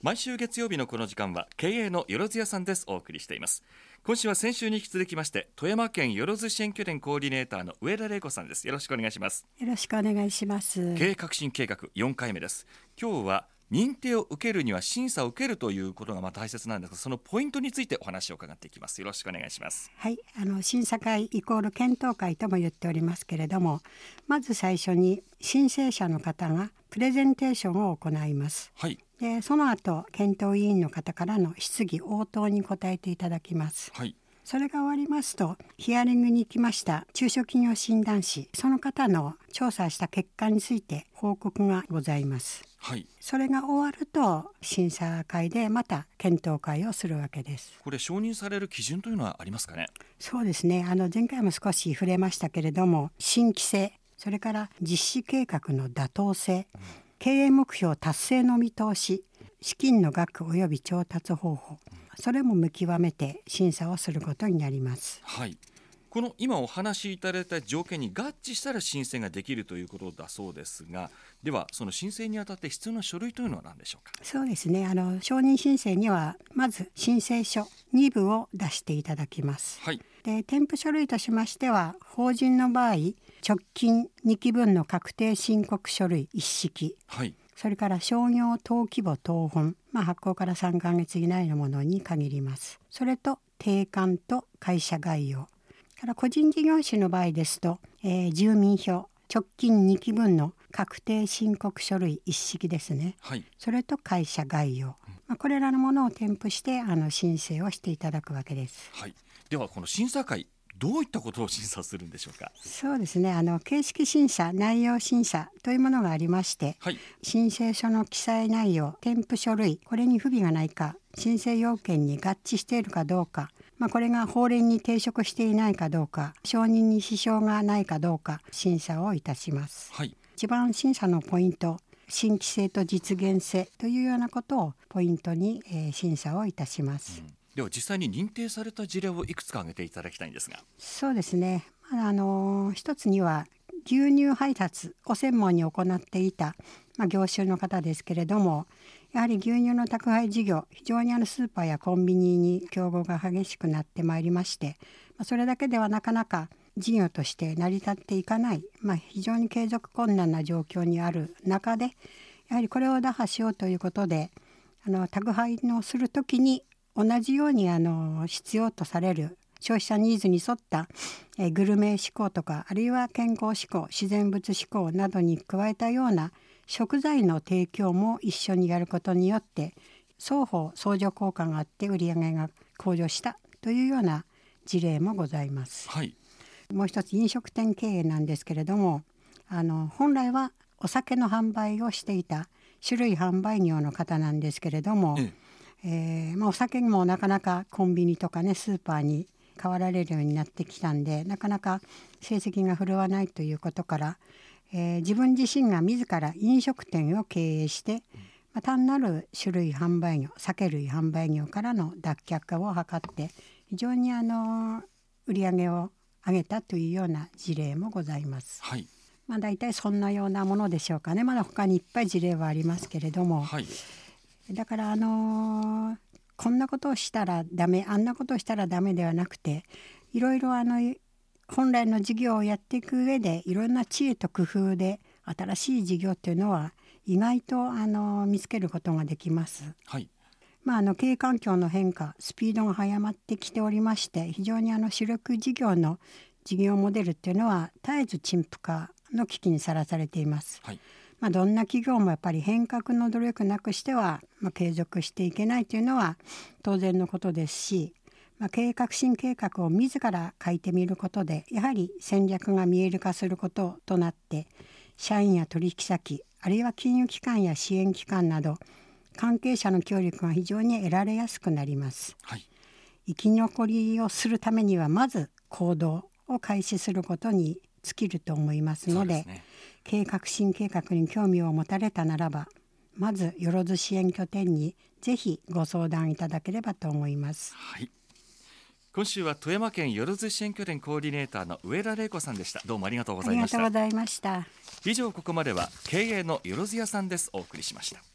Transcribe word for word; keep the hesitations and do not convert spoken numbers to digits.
毎週月曜日のこの時間は経営のよろずやさんです。お送りしています。今週は先週に引き続きまして富山県よろず支援拠点コーディネーターの上田玲子さんです。よろしくお願いします。 よろしくお願いします。 経営革新計画よんかいめです。今日は認定を受けるには審査を受けるということがまあ大切なんですが、そのポイントについてお話を伺っていきます。よろしくお願いします。 はい、あの審査会イコール検討会とも言っておりますけれども、まず最初に申請者の方がプレゼンテーションを行います。 はい。 でその後検討委員の方からの質疑応答に答えていただきます。 はい。 それが終わりますとヒアリングに行きました中小企業診断士、その方の調査した結果について報告がございます。 はい。 それが終わると審査会でまた検討会をするわけです。 これ承認される基準というのはありますかね。 そうですね、あの前回も少し触れましたけれども、新規性、それから実施計画の妥当性、うん、経営目標達成の見通し、資金の額及び調達方法、それも見極めて審査をすることになります。 はい。この今お話しいただいた条件に合致したら申請ができるということだそうですが、ではその申請にあたって必要な書類というのは何でしょうか。 そうですね、あの承認申請にはまず申請書に部を出していただきます。 はい。 で添付書類としましては、法人の場合直近にきぶんの確定申告書類一式、 はい、 それから商業登記簿謄本、まあ、発行からさんかげつ以内のものに限ります。それと定款と会社概要から個人事業主の場合ですと、えー、住民票直近にきぶんの確定申告書類一式ですね、 はい、 それと会社概要、まあ、これらのものを添付してあの申請をしていただくわけです。 はい、ではこの審査会どういったことを審査するんでしょうか。 そうですね、あの形式審査、内容審査というものがありまして、はい、申請書の記載内容、添付書類、これに不備がないか、申請要件に合致しているかどうか、まあ、これが法令に抵触していないかどうか、承認に支障がないかどうか審査をいたします。はい、一番審査のポイント、新規性と実現性というようなことをポイントに、えー、審査をいたします。うん、 では実際に認定された事例をいくつか挙げていただきたいんですが。 そうですね、まああのー、一つには牛乳配達を専門に行っていた、まあ、業種の方ですけれども、やはり牛乳の宅配事業、非常にあのスーパーやコンビニに競合が激しくなってまいりまして、まあ、それだけではなかなか事業として成り立っていかない、まあ、非常に継続困難な状況にある中で、やはりこれを打破しようということで、あの宅配のするときに同じようにあの必要とされる消費者ニーズに沿った、えー、グルメ志向とか、あるいは健康志向、自然物志向などに加えたような食材の提供も一緒にやることによって双方相乗効果があって売上が向上したというような事例もございます。はい、もう一つ飲食店経営なんですけれども、あの本来はお酒の販売をしていた種類販売業の方なんですけれども、うんえーまあ、お酒もなかなかコンビニとかねスーパーに買われるようになってきたんで、なかなか成績が振るわないということから、えー、自分自身が自ら飲食店を経営して、まあ、単なる種類販売業、酒類販売業からの脱却化を図って非常にあの売り上げを上げたというような事例もございます。はい、まあ、大体そんなようなものでしょうかね。まだ他にいっぱい事例はありますけれども、はい、だからあのー、こんなことをしたらダメ、あんなことをしたらダメではなくて、いろいろあの本来の事業をやっていく上でいろんな知恵と工夫で新しい事業というのは意外とあの見つけることができます。はい、まあ、あの経営環境の変化、スピードが速まってきておりまして、非常にあの主力事業の事業モデルっていうのは絶えず陳腐化の危機にさらされています。はい、まあ、どんな企業もやっぱり変革の努力なくしては、まあ、継続していけないというのは当然のことですし、まあ、経営革新計画を自ら書いてみることでやはり戦略が見える化することとなって、社員や取引先、あるいは金融機関や支援機関など関係者の協力が非常に得られやすくなります。はい、生き残りをするためにはまず行動を開始することに尽きると思いますの で, で、ね、経営革新計画に興味を持たれたならば、まずよろず支援拠点にぜひご相談いただければと思います。 はい、今週は富山県よろず支援拠点コーディネーターの上田玲子さんでした。どうもありがとうございました。 ありがとうございました。 以上、ここまでは経営のよろずやさんです。お送りしました。